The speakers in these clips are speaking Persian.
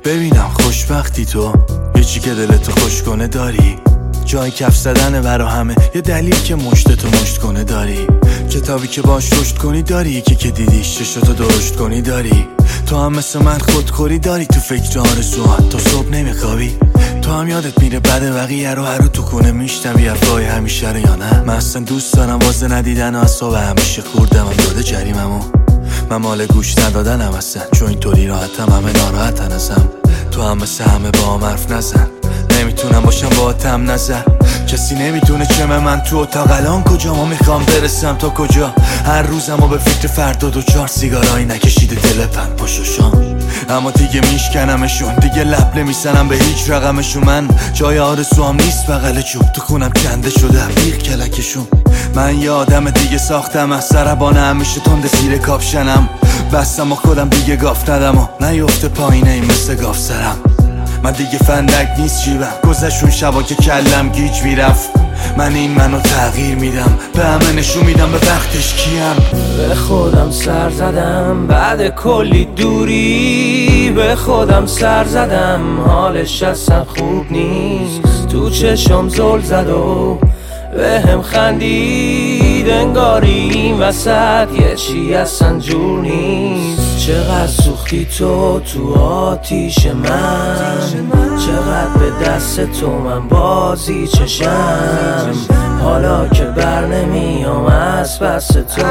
ببینم خوشبختی تو، یه چی که دلتو خوش کنه داری، جای کف زدنه برا همه، یه دلیل که مشتتو مشت کنه داری، کتابی که باش رشد کنی داری، یکی که دیدیش چشتو درشت کنی داری، تو هم مثل من خودخوری داری، تو فکر آرزوات تو صبح نمیخوابی، تو هم یادت میره بعد بقیه رو هر تو کنه میشنوی حرفای همیشه رو یا نه؟ من اصلا دوست دارم واسه ندیدن و اصاب همیشه خوردم داده جریممو، من مال گوش ندادنم اصلا، چون اینطوری راحتم همه ناراحتن ازم، تو هم مثل همه با هم حرف نزن، نمیتونم باشم با تم نظر، کسی نمیتونه چمه من تو اتاق الان کجا، ما میخوام برسم تا کجا، هر روزم و به فکر فردا 2-4 سیگارایی نکشیده دل پن پاشوشان، اما دیگه میشکنمشون، دیگه لب نمیزنم به هیچ رقمشون، من جای آرزوام نیست بغل چوب، تو خونم کنده شده بیغ کلکشون، من یه آدم دیگه ساختم از سربانه همیشه تند زیر کاپشنم، بستم و خودم دیگه گاف ندم و نیفته پایینه این مثل گاف سرم، من دیگه فندک نیست جیبم، گذشون شبا که کلم گیج میرفت، من این منو تغییر میدم، به همه نشون میدم به وقتش کیم، به خودم سر زدم بعد کلی دوری، به خودم سر زدم حالش اصلا خوب نیست، تو چشم زل زد و به هم خندید، انگاری این وسط یه چی اصلا جور نیست، چقدر سوختی تو آتیش من، چقدر به دست تو من بازی چشم، حالا که بر نمیام از پس تو،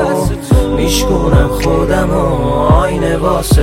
میشکنم خودم و آینه واسه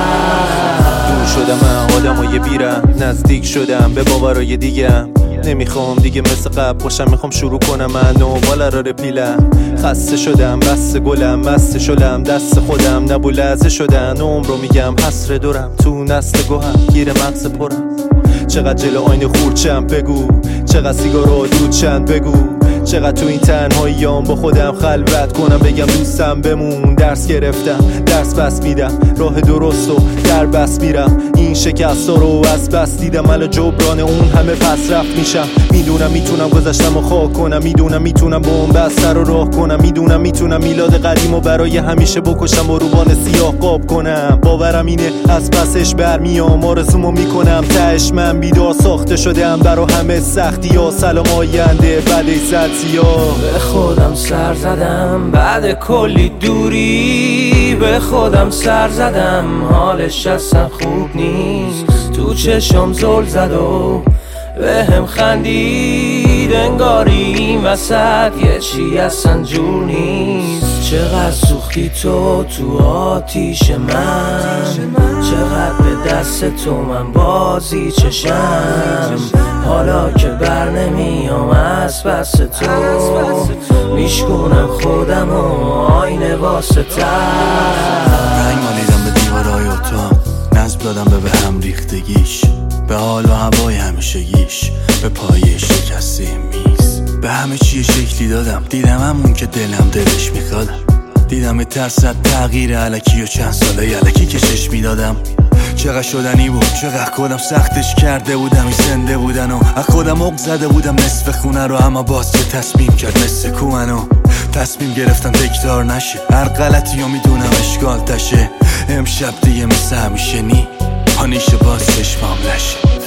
دور شدم من آدم و یه بیرم، نزدیک شدم به باورای دیگم، نمیخوام دیگه مثل قبل باشم، میخوام شروع کنم من و بالا رو رپیلم، خسته شدم بس گلم مست شدم دست خودم نبو لحظه شدن، عمر رو میگم حسر دورم تو نسل گوهم گیر مغز پرم، چقدر جلو آینه خورچم بگو، چقدر سیگارو دود چند بگو، چقدر تو این تنهاییام با خودم خلوت کنم، بگم دوستم بمون، درس گرفتم درس بس میدم، راه درست و در بس میرم، این شکست رو از بس دیدم، الان جبران اون همه پس رفت میشم، میدونم میتونم گذشتم و خاک کنم، میدونم میتونم بوم بستر رو راه کنم، میدونم میتونم میلاد قدیم و برای همیشه بکشم و روبان سیاه قاب کنم، باورم اینه از پسش برمیام، آرزومو میکنم تهش من بیدار ساخته شدم برا همه سختی ها، سلام آینده بعد به خودم سر زدم بعد کلی دوری، به خودم سر زدم حالش اصلا خوب نیست، تو چشم زل زد و به هم خندید، انگاری این وسط یه چی اصلا جور نیست، چقدر سوختی تو آتیش من، چقدر به دست تو من بازی چشم، حالا که بر نمیام از پس تو، میشکنم خودم و آینه واسه رنگ مالیدم به دیوارای اتاق، نظم دادم به هم ریختگیش، به حال و هوای همیشگیش، به پایه شکسته میز، به همه چی شکلی دادم، دیدم همون که دلم دلش میخوادم، دیدم ترصد تغییر علکی و چند ساله علکی که چشمی دادم، چقدر شدنی بود، چقدر خودم سختش کرده بودم، این زنده بودن و از خودم عق زده بودم نصف خونه رو، اما باز که تصمیم کرد مثل کومنو تصمیم گرفتم تکرار نشه، هر غلطی رو میدونم اشکال تشه، امشب دیگه مثل همیشه نی پانیشه باز چشمام لشه.